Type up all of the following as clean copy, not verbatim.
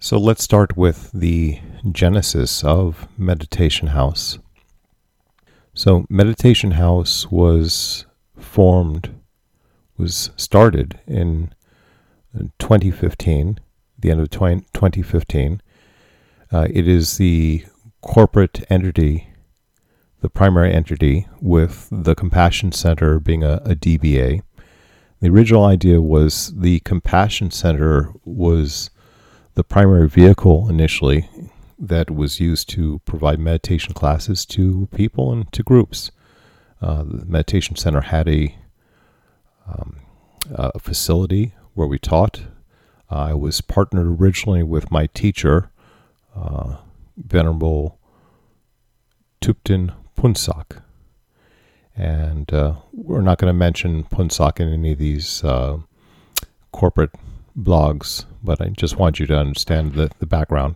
So let's start with the genesis of Meditation House. So Meditation House was started in 2015, the end of 2015. It is the corporate entity, the primary entity, with the Compassion Center being a DBA. The original idea was the Compassion Center was the primary vehicle initially that was used to provide meditation classes to people and to groups. The Meditation Center had a facility where we taught. I was partnered originally with my teacher, Venerable Thupten Punsak. And we're not going to mention Punsak in any of these corporate blogs, but I just want you to understand the background.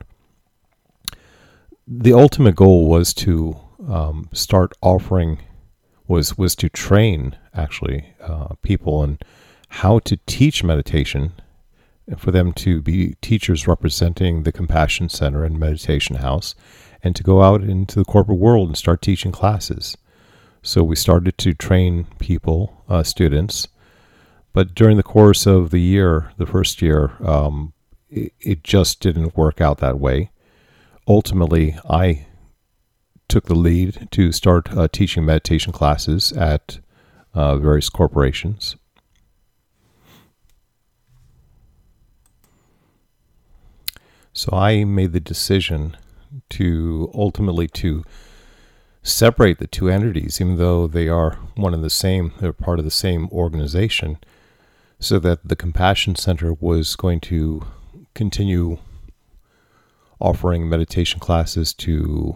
The ultimate goal was to start offering, was to train actually people on how to teach meditation, for them to be teachers representing the Compassion Center and Meditation House, and to go out into the corporate world and start teaching classes. So we started to train people, students, but during the course of the year, the first year, it just didn't work out that way. Ultimately, I took the lead to start teaching meditation classes at various corporations. So I made the decision to ultimately to separate the two entities, even though they are one and the same, they're part of the same organization, so that the Compassion Center was going to continue offering meditation classes to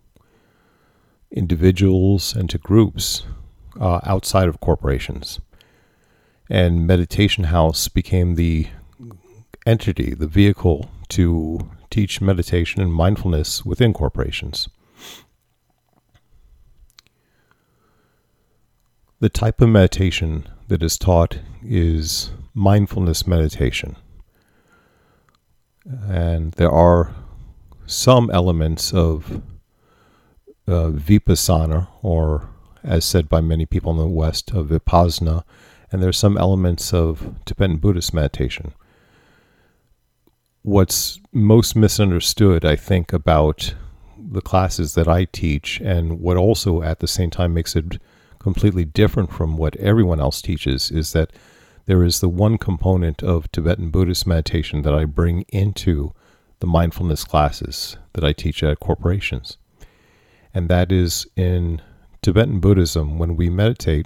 individuals and to groups outside of corporations. And Meditation House became the entity, the vehicle to teach meditation and mindfulness within corporations. The type of meditation that is taught is mindfulness meditation. And there are some elements of vipassana, or as said by many people in the West, of vipassana, and there are some elements of Tibetan Buddhist meditation. What's most misunderstood, I think, about the classes that I teach, and what also at the same time makes it completely different from what everyone else teaches, is that there is the one component of Tibetan Buddhist meditation that I bring into the mindfulness classes that I teach at corporations. And that is, in Tibetan Buddhism, when we meditate,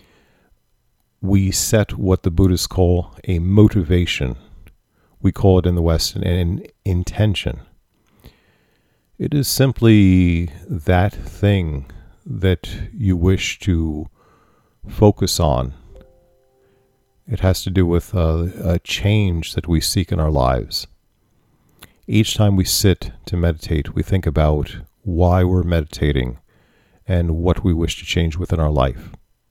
we set what the Buddhists call a motivation. We call it in the West an intention. It is simply that thing that you wish to focus on. It has to do with a change that we seek in our lives. Each time we sit to meditate, we think about why we're meditating and what we wish to change within our life.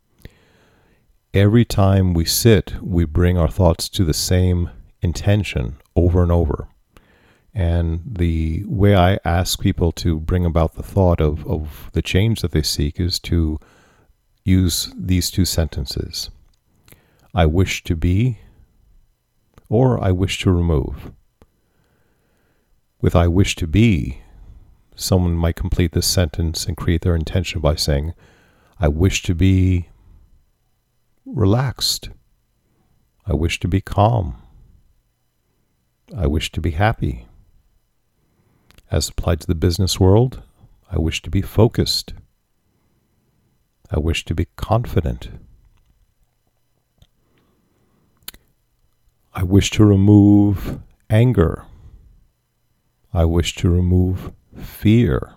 Every time we sit, we bring our thoughts to the same intention over and over. And the way I ask people to bring about the thought of the change that they seek is to use these two sentences. I wish to be, or I wish to remove. With I wish to be, someone might complete this sentence and create their intention by saying, I wish to be relaxed. I wish to be calm. I wish to be happy. As applied to the business world, I wish to be focused. I wish to be confident. I wish to remove anger. I wish to remove fear.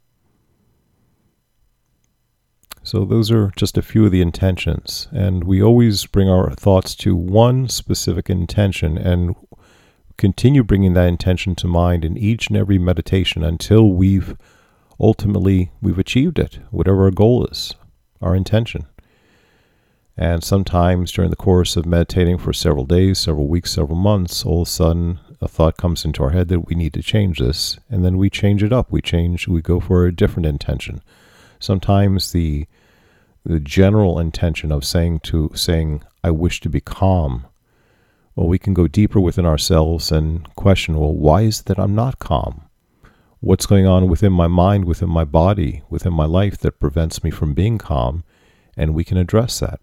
So those are just a few of the intentions. And we always bring our thoughts to one specific intention and continue bringing that intention to mind in each and every meditation until we've achieved it, whatever our goal is, our intention. And sometimes during the course of meditating for several days, several weeks, several months, all of a sudden a thought comes into our head that we need to change this, and then we change it up. We go for a different intention. Sometimes the general intention of saying I wish to be calm, well, we can go deeper within ourselves and question, well, why is it that I'm not calm? What's going on within my mind, within my body, within my life that prevents me from being calm? And we can address that.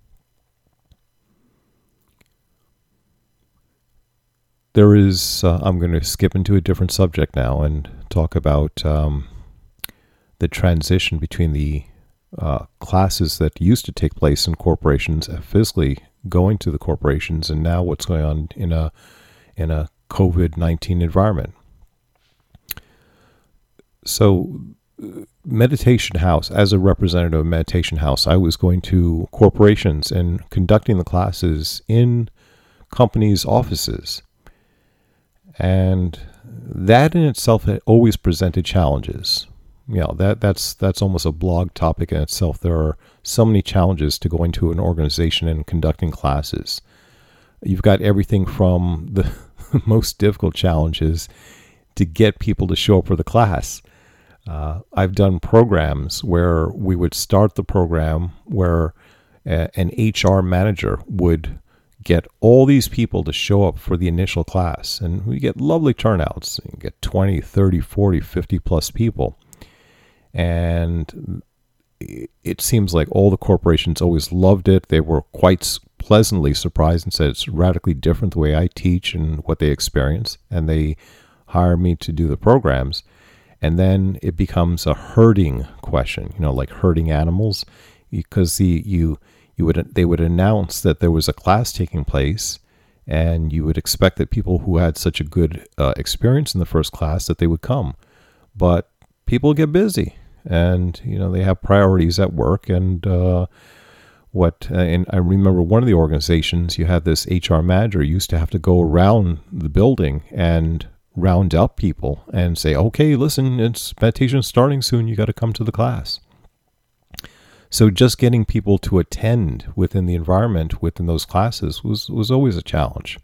There is, I'm going to skip into a different subject now and talk about the transition between the classes that used to take place in corporations, physically going to the corporations, and now what's going on in a COVID-19 environment. So Meditation House, as a representative of Meditation House, I was going to corporations and conducting the classes in companies' offices. And that in itself had always presented challenges. That's almost a blog topic in itself. There are so many challenges to going to an organization and conducting classes. You've got everything from the most difficult challenges to get people to show up for the class. I've done programs where we would start the program where an HR manager would get all these people to show up for the initial class. And we get lovely turnouts. You get 20, 30, 40, 50 plus people. And it seems like all the corporations always loved it. They were quite pleasantly surprised and said it's radically different the way I teach and what they experience. And they hire me to do the programs. And then it becomes a herding question, like herding animals, because they would announce that there was a class taking place, and you would expect that people who had such a good experience in the first class that they would come. But people get busy, and they have priorities at work. And and I remember one of the organizations, you had this HR manager used to have to go around the building and round up people and say, okay, listen, it's meditation starting soon. You got to come to the class. So just getting people to attend within the environment within those classes was always a challenge.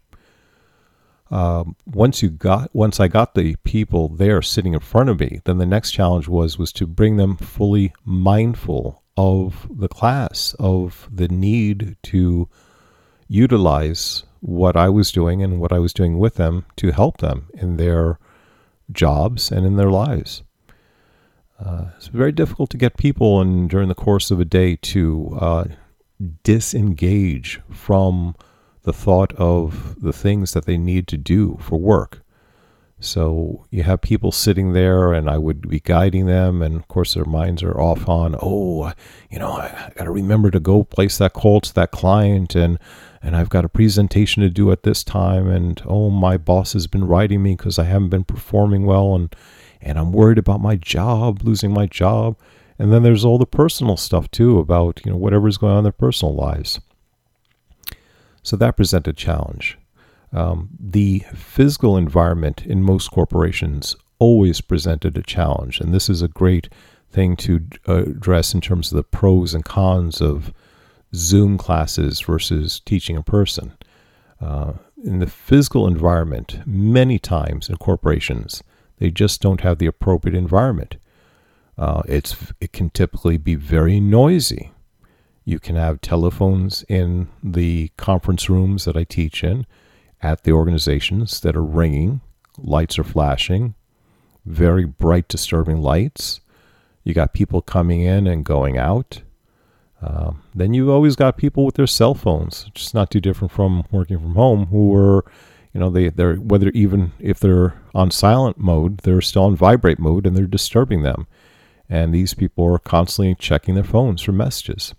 Once I got the people there sitting in front of me, then the next challenge was to bring them fully mindful of the class, of the need to utilize what I was doing and what I was doing with them to help them in their jobs and in their lives. It's very difficult to get people during the course of a day to disengage from the thought of the things that they need to do for work. So you have people sitting there, and I would be guiding them, and of course their minds are off on, I got to remember to go place that call to that client, and I've got a presentation to do at this time, and my boss has been writing me because I haven't been performing well, and I'm worried about my job, losing my job. And then there's all the personal stuff too about, whatever's going on in their personal lives. So that presented a challenge. The physical environment in most corporations always presented a challenge. And this is a great thing to address in terms of the pros and cons of Zoom classes versus teaching in person. In the physical environment, many times in corporations, they just don't have the appropriate environment. It can typically be very noisy. You can have telephones in the conference rooms that I teach in at the organizations that are ringing. Lights are flashing. Very bright, disturbing lights. You got people coming in and going out. Then you've always got people with their cell phones, which is not too different from working from home, who are, they're whether even if they're on silent mode, they're still on vibrate mode, and they're disturbing them. And these people are constantly checking their phones for messages.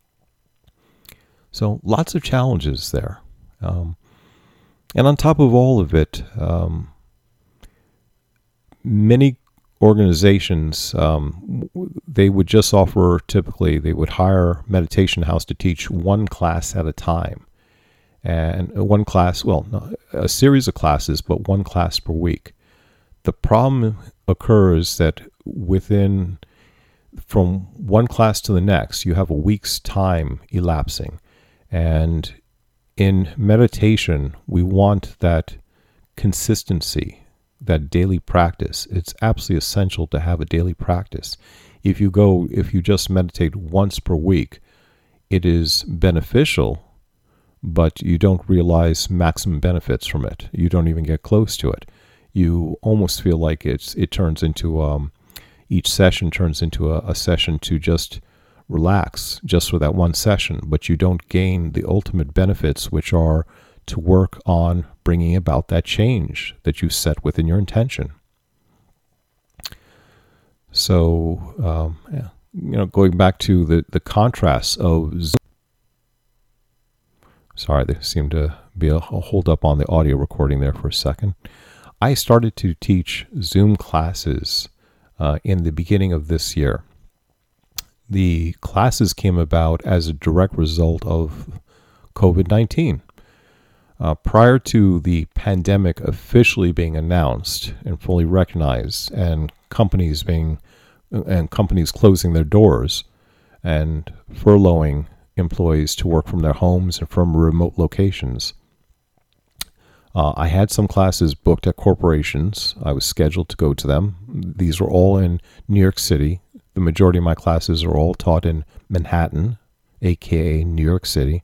So lots of challenges there. And on top of all of it, many organizations, they would just offer, typically, they would hire Meditation House to teach one class at a time. And one class, a series of classes, but one class per week. The problem occurs that from one class to the next, you have a week's time elapsing. And in meditation, we want that consistency, that daily practice. It's absolutely essential to have a daily practice. If you just meditate once per week, it is beneficial, but you don't realize maximum benefits from it. You don't even get close to it. You almost feel like it turns into each session turns into a session to just relax, just for that one session, but you don't gain the ultimate benefits, which are to work on bringing about that change that you set within your intention. So, going back to the contrasts of Zoom. Sorry, there seemed to be a hold up on the audio recording there for a second. I started to teach Zoom classes in the beginning of this year. The classes came about as a direct result of COVID-19. Prior to the pandemic officially being announced and fully recognized, and companies closing their doors and furloughing employees to work from their homes and from remote locations, I had some classes booked at corporations. I was scheduled to go to them. These were all in New York City. The majority of my classes are all taught in Manhattan, aka New York City.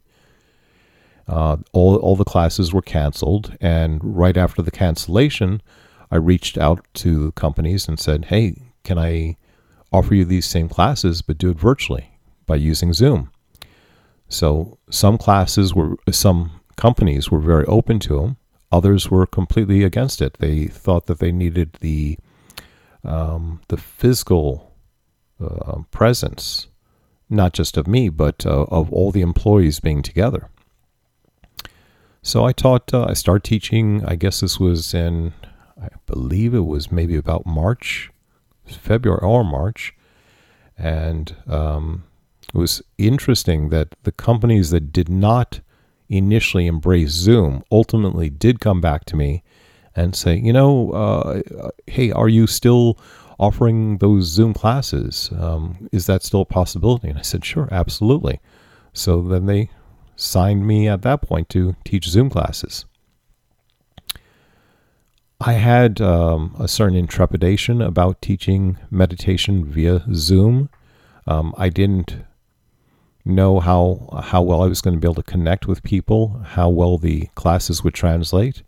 All the classes were canceled, and right after the cancellation, I reached out to companies and said, "Hey, can I offer you these same classes, but do it virtually by using Zoom?" So some companies were very open to them. Others were completely against it. They thought that they needed the physical presence, not just of me, but of all the employees being together. So I started teaching, I guess this was I believe it was maybe about February or March. And it was interesting that the companies that did not initially embrace Zoom ultimately did come back to me and say, hey, are you still offering those Zoom classes? Is that still a possibility? And I said, sure, absolutely. So then they signed me at that point to teach Zoom classes. I had a certain trepidation about teaching meditation via Zoom. I didn't know how well I was going to be able to connect with people, how well the classes would translate.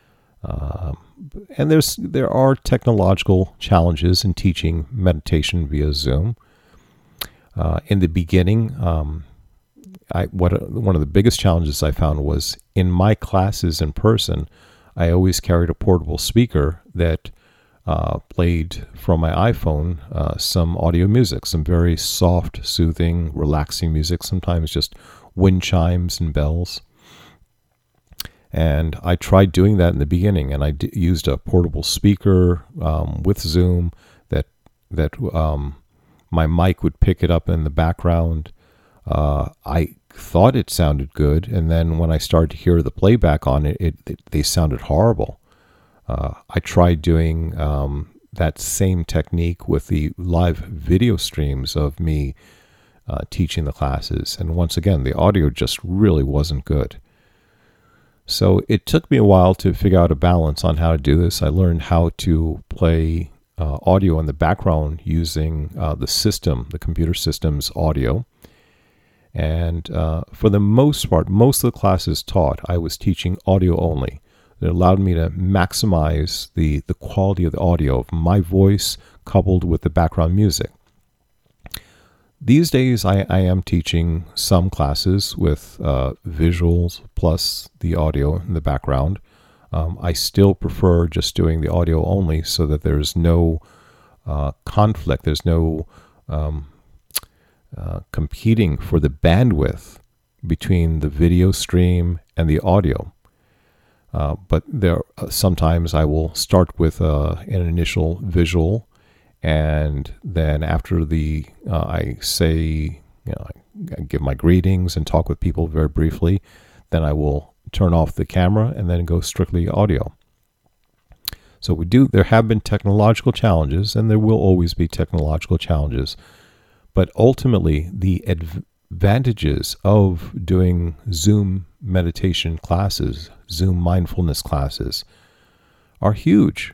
And there are technological challenges in teaching meditation via Zoom. In the beginning, one of the biggest challenges I found was in my classes in person, I always carried a portable speaker that played from my iPhone some audio music, some very soft, soothing, relaxing music, sometimes just wind chimes and bells. And I tried doing that in the beginning, and I used a portable speaker with Zoom that my mic would pick it up in the background. I thought it sounded good, and then when I started to hear the playback on it, they sounded horrible. I tried doing that same technique with the live video streams of me teaching the classes, and once again, the audio just really wasn't good. So it took me a while to figure out a balance on how to do this. I learned how to play audio in the background using the computer system's audio. And for the most part, most of the classes taught, I was teaching audio only. It allowed me to maximize the quality of the audio of my voice coupled with the background music. These days, I am teaching some classes with visuals plus the audio in the background. I still prefer just doing the audio only so that there's no conflict. There's no competing for the bandwidth between the video stream and the audio. But sometimes I will start with an initial visual, and then after I say, I give my greetings and talk with people very briefly, then I will turn off the camera and then go strictly audio. So there have been technological challenges, and there will always be technological challenges. But ultimately, the advantages of doing Zoom meditation classes, Zoom mindfulness classes, are huge.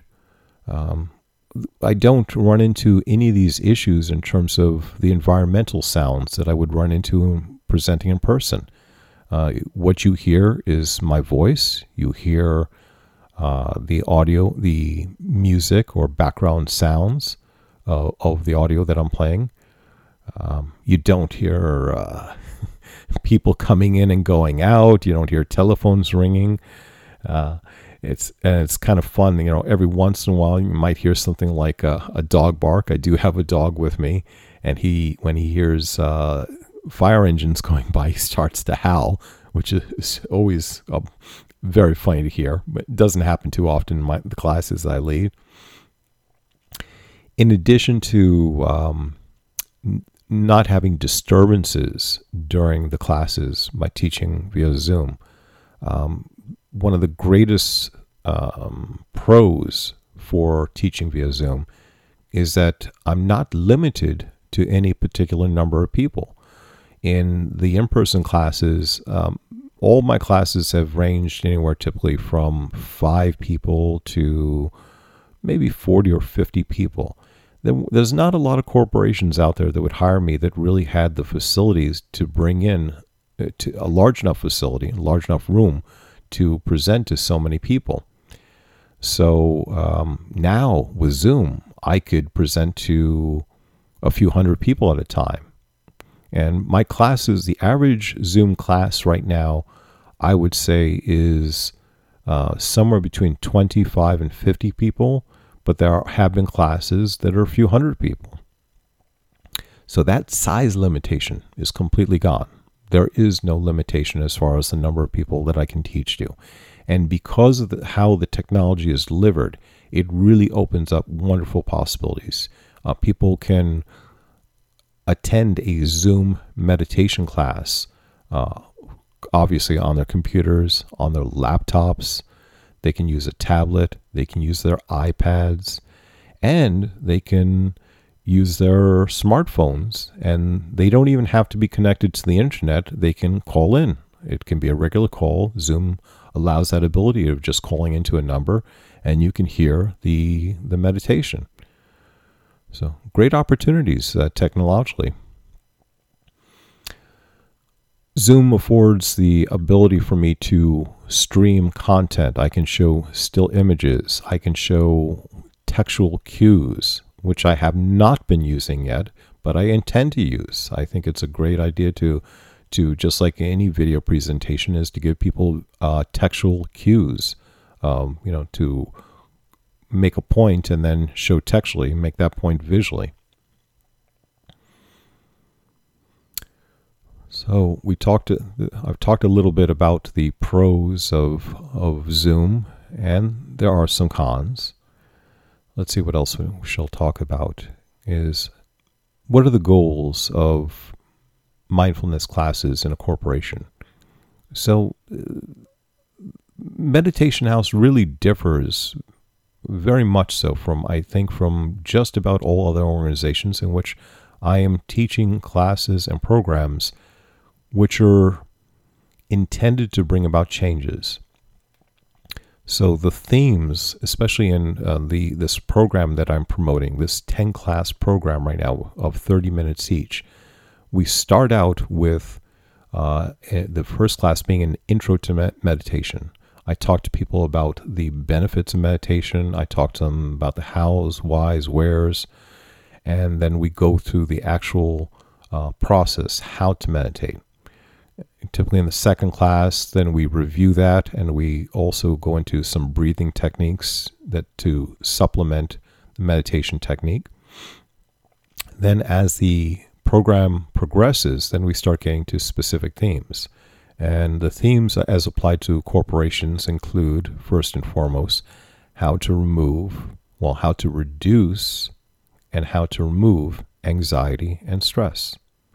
I don't run into any of these issues in terms of the environmental sounds that I would run into presenting in person. What you hear is my voice. You hear the audio, the music or background sounds of the audio that I'm playing. You don't hear people coming in and going out. You don't hear telephones ringing. It's kind of fun. Every once in a while you might hear something like a dog bark. I do have a dog with me, and when he hears fire engines going by, he starts to howl, which is always very funny to hear, but it doesn't happen too often in the classes that I lead. In addition to not having disturbances during the classes by teaching via Zoom, one of the greatest pros for teaching via Zoom is that I'm not limited to any particular number of people. In the in-person classes, all my classes have ranged anywhere typically from 5 people to maybe 40 or 50 people. There's not a lot of corporations out there that would hire me that really had the facilities to bring in to a large enough facility, a large enough room to present to so many people. So now with Zoom, I could present to a few hundred people at a time. And my classes, the average Zoom class right now, I would say is somewhere between 25 and 50 people, but there have been classes that are a few hundred people. So that size limitation is completely gone. There is no limitation as far as the number of people that I can teach to. And because of how the technology is delivered, it really opens up wonderful possibilities. People can attend a Zoom meditation class, obviously on their computers, on their laptops. They can use a tablet, they can use their iPads, and they can use their smartphones, and they don't even have to be connected to the internet. They can call in. It can be a regular call. Zoom allows that ability of just calling into a number, and you can hear the meditation. So great opportunities technologically. Zoom affords the ability for me to stream content. I can show still images. I can show textual cues, which I have not been using yet, but I intend to use. I think it's a great idea to just like any video presentation, is to give people textual cues, to make a point and then show textually, make that point visually. So I've talked a little bit about the pros of Zoom, and there are some cons. Let's see what else we shall talk about. Is what are the goals of mindfulness classes in a corporation? So Meditation House really differs very much so from just about all other organizations in which I am teaching classes and programs which are intended to bring about changes. So the themes, especially in this program that I'm promoting, this 10-class program right now of 30 minutes each, we start out with the first class being an intro to meditation. I talk to people about the benefits of meditation. I talk to them about the hows, whys, wheres, and then we go through the actual process, how to meditate. Typically in the second class, then we review that, and we also go into some breathing techniques to supplement the meditation technique. Then as the program progresses, then we start getting to specific themes. And the themes as applied to corporations include, first and foremost, how to reduce and how to remove anxiety and stress.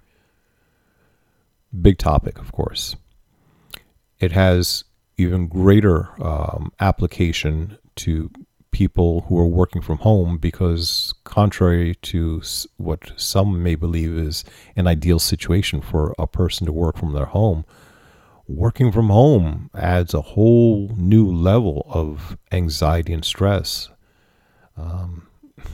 Big topic, of course. It has even greater application to people who are working from home, because contrary to what some may believe is an ideal situation for a person to work from their home, Working from home adds a whole new level of anxiety and stress. Um,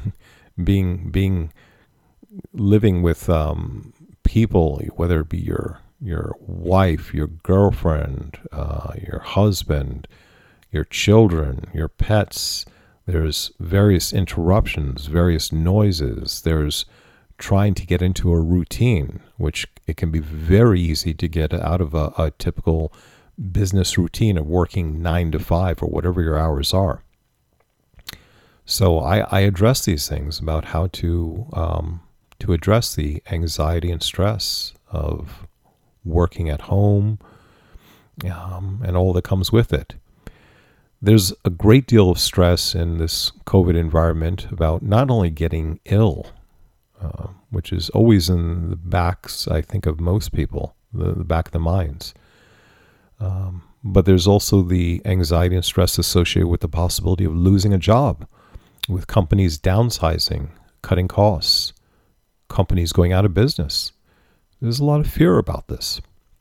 being living with people, whether it be your wife, your girlfriend, your husband, your children, your pets. There's various interruptions, various noises. There's trying to get into a routine, which it can be very easy to get out of a typical business routine of working 9 to 5 or whatever your hours are. So I address these things about how to address the anxiety and stress of working at home and all that comes with it. There's a great deal of stress in this COVID environment about not only getting ill, which is always in the backs, I think, of most people, the back of the minds. But there's also the anxiety and stress associated with the possibility of losing a job, with companies downsizing, cutting costs, companies going out of business. There's a lot of fear about this.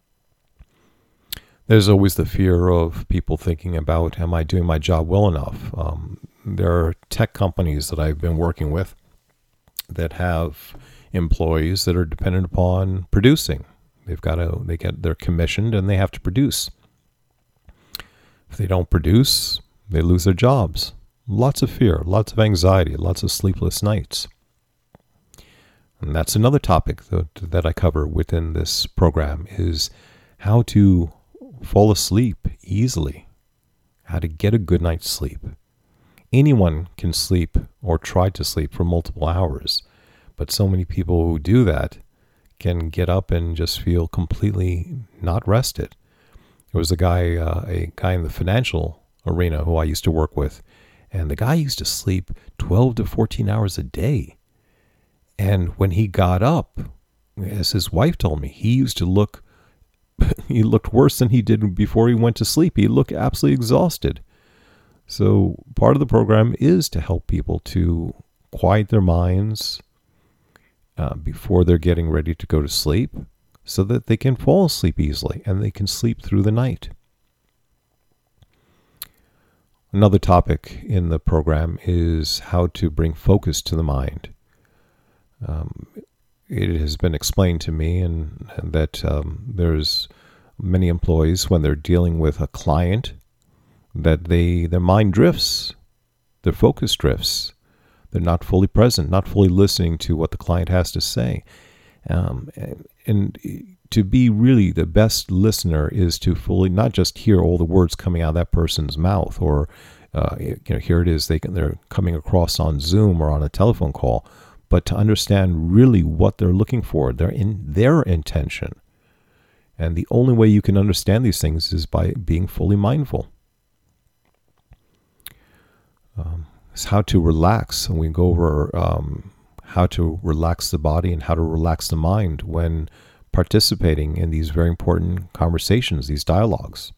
There's always the fear of people thinking about, am I doing my job well enough? There are tech companies that I've been working with that have employees that are dependent upon producing. They're commissioned and they have to produce. If they don't produce, they lose their jobs. Lots of fear, lots of anxiety, lots of sleepless nights. And that's another topic that I cover within this program, is how to fall asleep easily, how to get a good night's sleep. Anyone can sleep or try to sleep for multiple hours, but so many people who do that can get up and just feel completely not rested. There was a guy in the financial arena who I used to work with, and the guy used to sleep 12 to 14 hours a day. And when he got up, as his wife told me, he looked worse than he did before he went to sleep. He looked absolutely exhausted. So part of the program is to help people to quiet their minds before they're getting ready to go to sleep, so that they can fall asleep easily and they can sleep through the night. Another topic in the program is how to bring focus to the mind. It has been explained to me and that there's many employees, when they're dealing with a client, that their mind drifts, their focus drifts. They're not fully present, not fully listening to what the client has to say. And to be really the best listener is to fully not just hear all the words coming out of that person's mouth, or here it is, they're coming across on Zoom or on a telephone call, but to understand really what they're looking for, their intention. And the only way you can understand these things is by being fully mindful. It's how to relax, and we go over how to relax the body and how to relax the mind when participating in these very important conversations, these dialogues.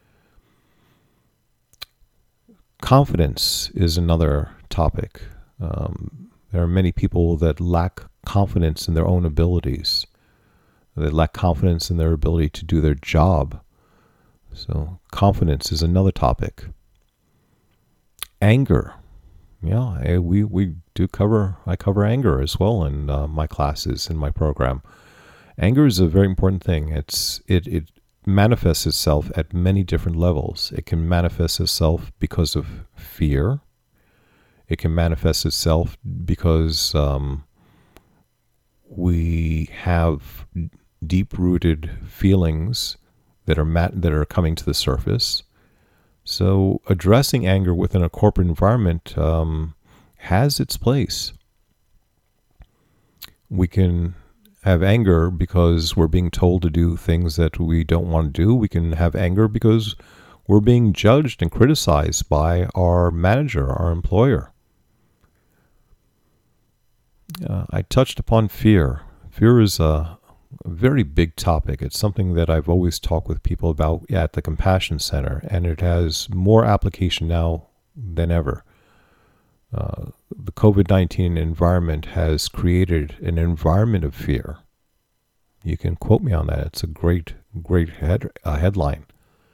Confidence is another topic. There are many people that lack confidence in their own abilities. They lack confidence in their ability to do their job. So confidence is another topic. Anger. Yeah, we do I cover anger as well in my classes, in my program. Anger is a very important thing. It manifests itself at many different levels. It can manifest itself because of fear. It can manifest itself because we have deep-rooted feelings that are coming to the surface. So addressing anger within a corporate environment has its place. We can have anger because we're being told to do things that we don't want to do. We can have anger because we're being judged and criticized by our manager, our employer. I touched upon fear. Fear is a very big topic. It's something that I've always talked with people about at the Compassion Center, and it has more application now than ever. The COVID-19 environment has created an environment of fear. You can quote me on that. It's a great headline.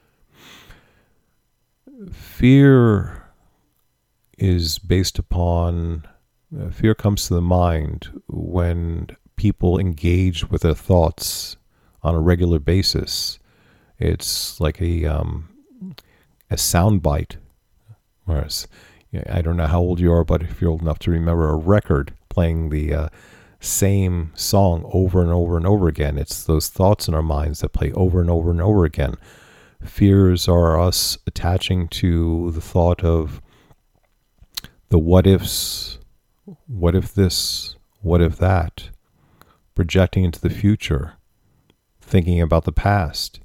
Fear is based upon, fear comes to the mind when people engage with their thoughts on a regular basis. It's like a soundbite. Whereas, I don't know how old you are, but if you're old enough to remember a record playing the same song over and over and over again, it's those thoughts in our minds that play over and over and over again. Fears are us attaching to the thought of the what ifs, what if this, what if that, projecting into the future, thinking about the past,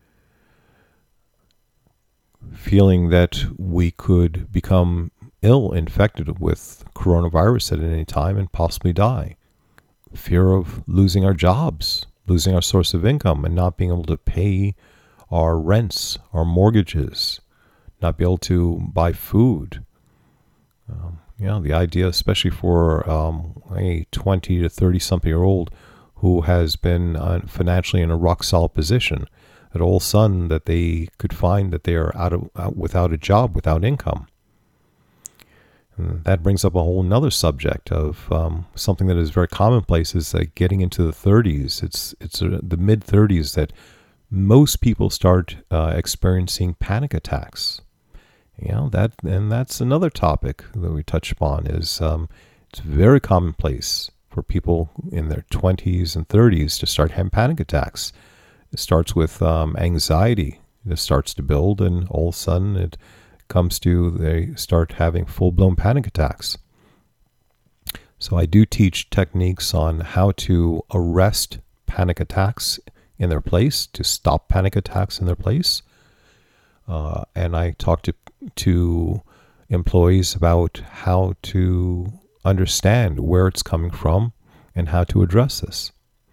feeling that we could become ill, infected with coronavirus at any time and possibly die. Fear of losing our jobs, losing our source of income and not being able to pay our rents, our mortgages, not be able to buy food. The idea, especially for a 20 to 30-something-year-old who has been financially in a rock-solid position, that all of a sudden that they could find that they are without a job, without income. And that brings up a whole nother subject of something that is very commonplace, is like getting into the 30s. It's the mid-30s that most people start experiencing panic attacks. That's another topic that we touch upon. Is it's very commonplace for people in their 20s and 30s to start having panic attacks. It starts with anxiety. It starts to build, and all of a sudden it comes to they start having full-blown panic attacks. So I do teach techniques on how to arrest panic attacks in their place, to stop panic attacks in their place. And I talk to employees about how to understand where it's coming from and how to address this.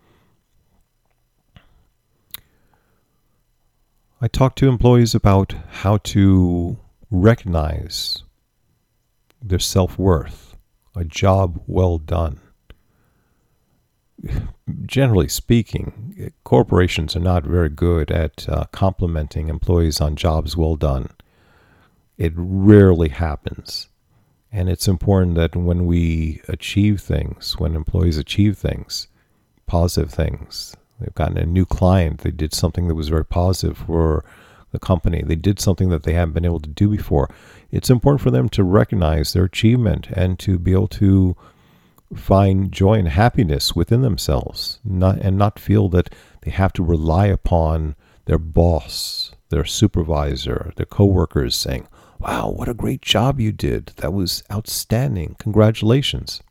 I talk to employees about how to recognize their self-worth, a job well done. Generally speaking, corporations are not very good at complimenting employees on jobs well done. It rarely happens. And it's important that when we achieve things, when employees achieve things, positive things, they've gotten a new client, they did something that was very positive for the company, they did something that they haven't been able to do before, it's important for them to recognize their achievement and to be able to find joy and happiness within themselves, not feel that they have to rely upon their boss, their supervisor, their coworkers saying, "Wow, what a great job you did. That was outstanding. Congratulations."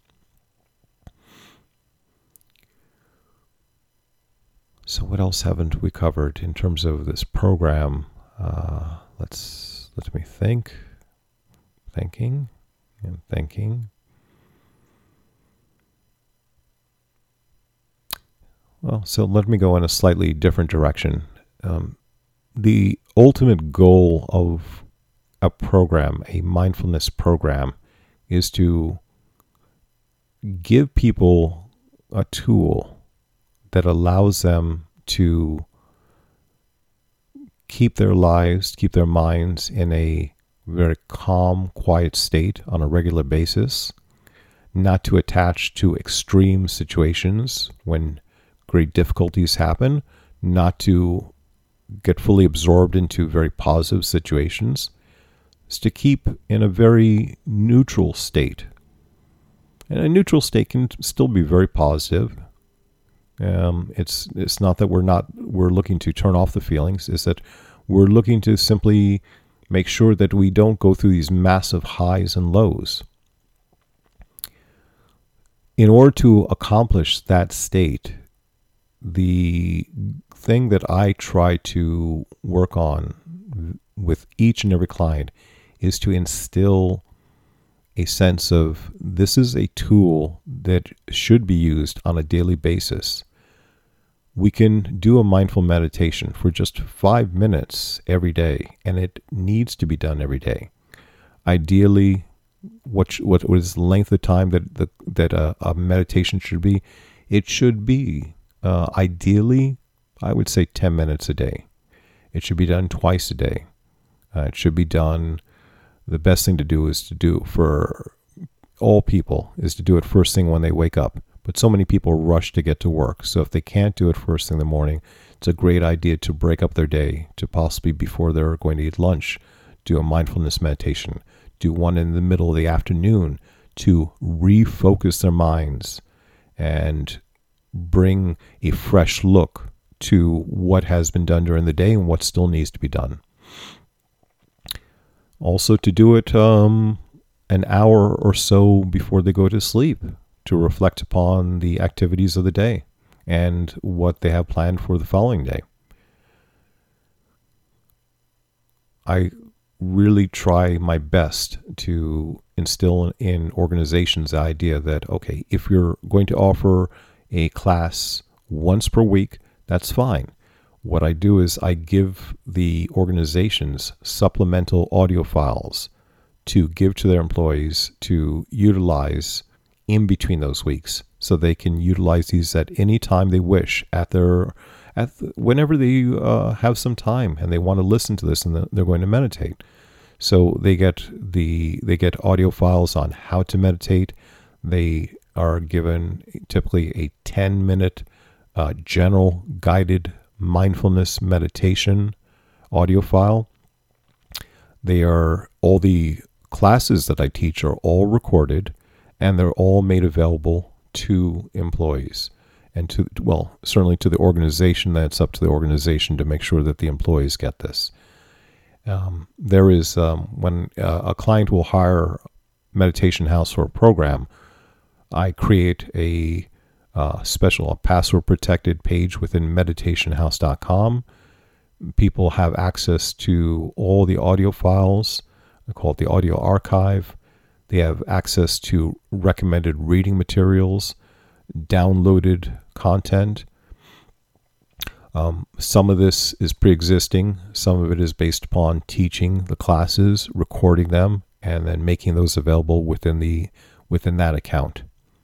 So what else haven't we covered in terms of this program? Let me think. Thinking. Well, so let me go in a slightly different direction. The ultimate goal of a program, a mindfulness program, is to give people a tool that allows them to keep their lives, keep their minds in a very calm, quiet state on a regular basis, not to attach to extreme situations when great difficulties happen, not to get fully absorbed into very positive situations, is to keep in a very neutral state. And a neutral state can still be very positive. It's not that we're looking to turn off the feelings. It's that we're looking to simply make sure that we don't go through these massive highs and lows. In order to accomplish that state, the thing that I try to work on with each and every client is to instill a sense of this is a tool that should be used on a daily basis. We can do a mindful meditation for just 5 minutes every day, and it needs to be done every day. Ideally, what is the length of time that a meditation should be? It should be Ideally, I would say 10 minutes a day. It should be done twice a day. It should be done, the best thing to do is to do for all people is to do it first thing when they wake up. But so many people rush to get to work. So if they can't do it first thing in the morning, it's a great idea to break up their day, to possibly before they're going to eat lunch, do a mindfulness meditation, do one in the middle of the afternoon to refocus their minds and bring a fresh look to what has been done during the day and what still needs to be done. Also to do it an hour or so before they go to sleep to reflect upon the activities of the day and what they have planned for the following day. I really try my best to instill in organizations the idea that, okay, if you're going to offer a class once per week, that's fine. What I do is I give the organizations supplemental audio files to give to their employees to utilize in between those weeks, so they can utilize these at any time they wish whenever they have some time and they want to listen to this and they're going to meditate. So they get audio files on how to meditate. They are given typically a 10-minute general guided mindfulness meditation audio file. All the classes that I teach are all recorded, and they're all made available to employees and certainly to the organization. That's up to the organization to make sure that the employees get this. There is, when a client will hire Meditation House for a program, I create a password protected page within meditationhouse.com. People have access to all the audio files. I call it the audio archive. They have access to recommended reading materials, downloaded content. Some of this is pre-existing. Some of it is based upon teaching the classes, recording them, and then making those available within that account.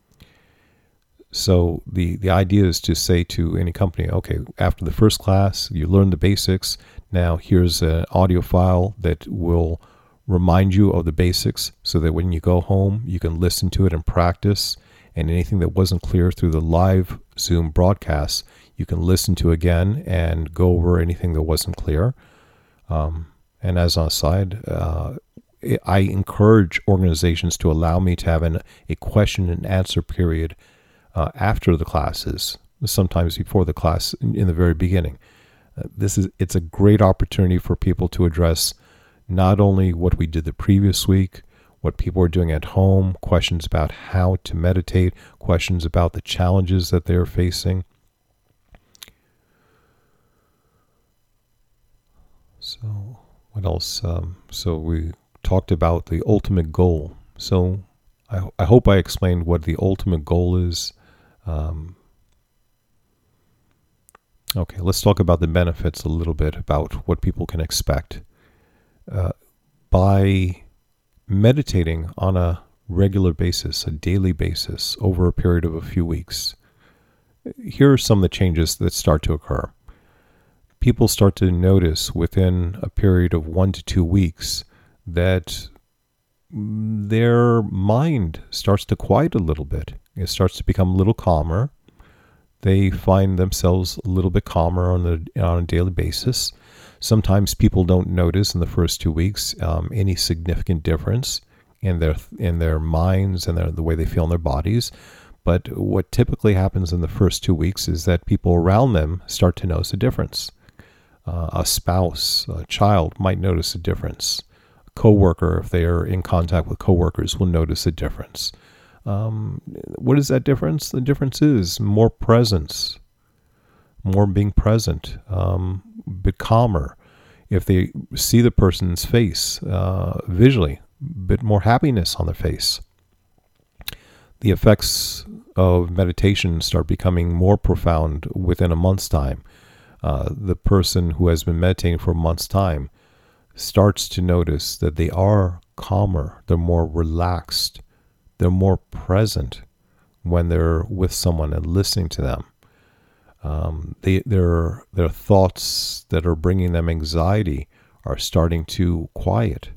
So the idea is to say to any company, okay, after the first class, you learn the basics. Now here's an audio file that will remind you of the basics so that when you go home, you can listen to it and practice. And anything that wasn't clear through the live Zoom broadcast, you can listen to again and go over anything that wasn't clear. And as an aside, I encourage organizations to allow me to have a question and answer period after the classes, sometimes before the class in the very beginning. It's a great opportunity for people to address not only what we did the previous week, what people are doing at home, questions about how to meditate, questions about the challenges that they're facing. So what else? So we talked about the ultimate goal. So I hope I explained what the ultimate goal is. Okay, let's talk about the benefits a little bit, about what people can expect. By meditating on a regular basis, a daily basis, over a period of a few weeks, here are some of the changes that start to occur. People start to notice within a period of 1 to 2 weeks that their mind starts to quiet a little bit. It starts to become a little calmer. They find themselves a little bit calmer on a daily basis. Sometimes people don't notice in the first 2 weeks any significant difference in their minds and the way they feel in their bodies. But what typically happens in the first 2 weeks is that people around them start to notice a difference. A spouse, a child might notice a difference. A coworker, if they are in contact with coworkers, will notice a difference. What is that difference? The difference is more presence, more being present, a bit calmer. If they see the person's face visually, a bit more happiness on their face. The effects of meditation start becoming more profound within a month's time. The person who has been meditating for a month's time starts to notice that they are calmer, they're more relaxed, they're more present when they're with someone and listening to them. Their thoughts that are bringing them anxiety are starting to quiet.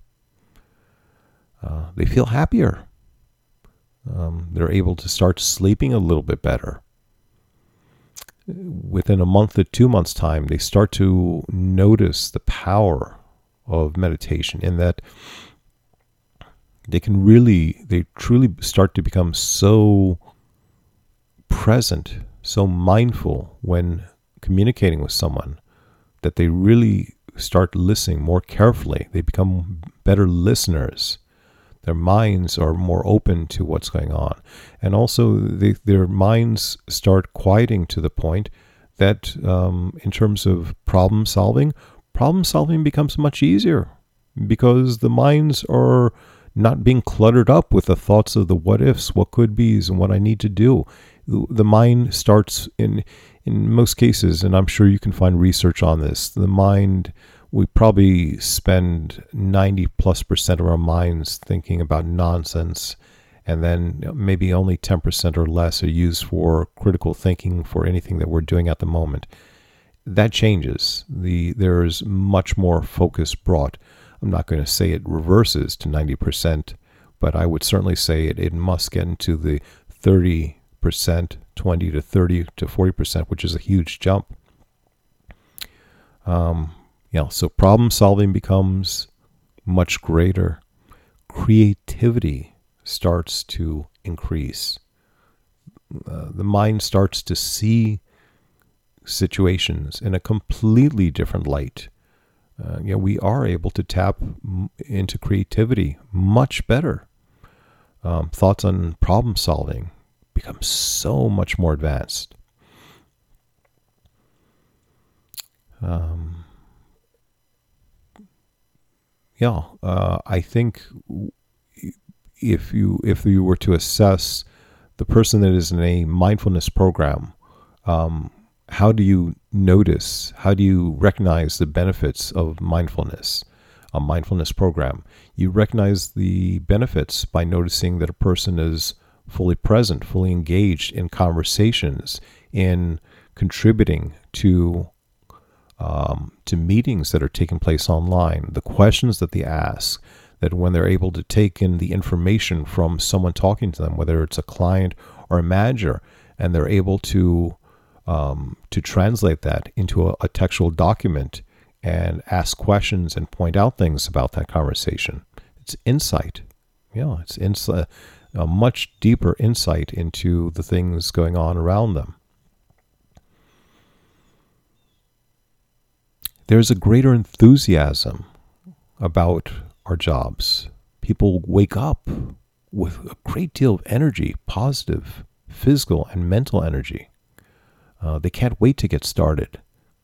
They feel happier. They're able to start sleeping a little bit better. Within a month to 2 months' time, they start to notice the power of meditation in that they truly start to become so present, so mindful when communicating with someone that they really start listening more carefully. They become better listeners. Their minds are more open to what's going on. And also their minds start quieting to the point that in terms of problem solving becomes much easier because the minds are not being cluttered up with the thoughts of the what ifs, what could be's, and what I need to do. The mind starts in most cases, and I'm sure you can find research on this, the mind, we probably spend 90+% of our minds thinking about nonsense, and then maybe only 10% or less are used for critical thinking for anything that we're doing at the moment. That changes. There's much more focus brought. I'm not going to say it reverses to 90%, but I would certainly say it must get into the 30%, 20 to 30 to 40%, which is a huge jump. So problem solving becomes much greater. Creativity starts to increase. The mind starts to see situations in a completely different light. We are able to tap into creativity much better. Thoughts on problem solving become so much more advanced. I think if you were to assess the person that is in a mindfulness program, how do you recognize the benefits of mindfulness, a mindfulness program? You recognize the benefits by noticing that a person is fully present, fully engaged in conversations, in contributing to meetings that are taking place online, the questions that they ask, that when they're able to take in the information from someone talking to them, whether it's a client or a manager, and they're able to translate that into a textual document and ask questions and point out things about that conversation. It's insight. It's a much deeper insight into the things going on around them. There's a greater enthusiasm about our jobs. People wake up with a great deal of energy, positive, physical and mental energy. They can't wait to get started.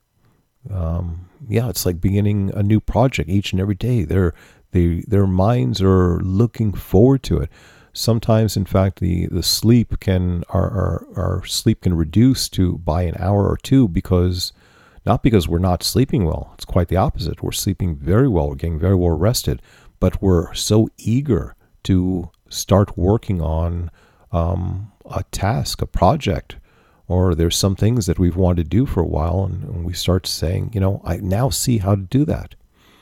It's like beginning a new project each and every day. Their minds are looking forward to it. Sometimes, in fact, our sleep can reduce by an hour or two not because we're not sleeping well. It's quite the opposite. We're sleeping very well. We're getting very well rested, but we're so eager to start working on a task, a project, or there's some things that we've wanted to do for a while, and we start saying, I now see how to do that.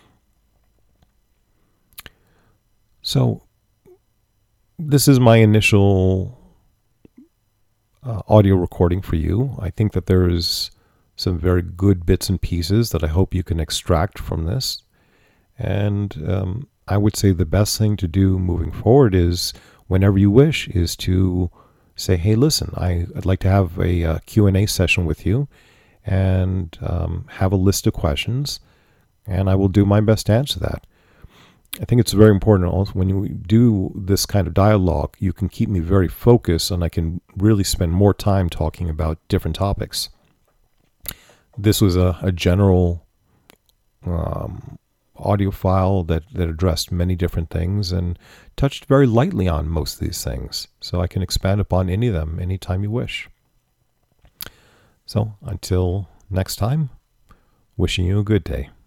So this is my initial audio recording for you. I think that there's some very good bits and pieces that I hope you can extract from this. And I would say the best thing to do moving forward is, whenever you wish, is to say, hey, listen, I'd like to have a Q&A session with you and have a list of questions, and I will do my best to answer that. I think it's very important also when you do this kind of dialogue, you can keep me very focused and I can really spend more time talking about different topics. This was a general audio file that addressed many different things and touched very lightly on most of these things. So I can expand upon any of them anytime you wish. So until next time, wishing you a good day.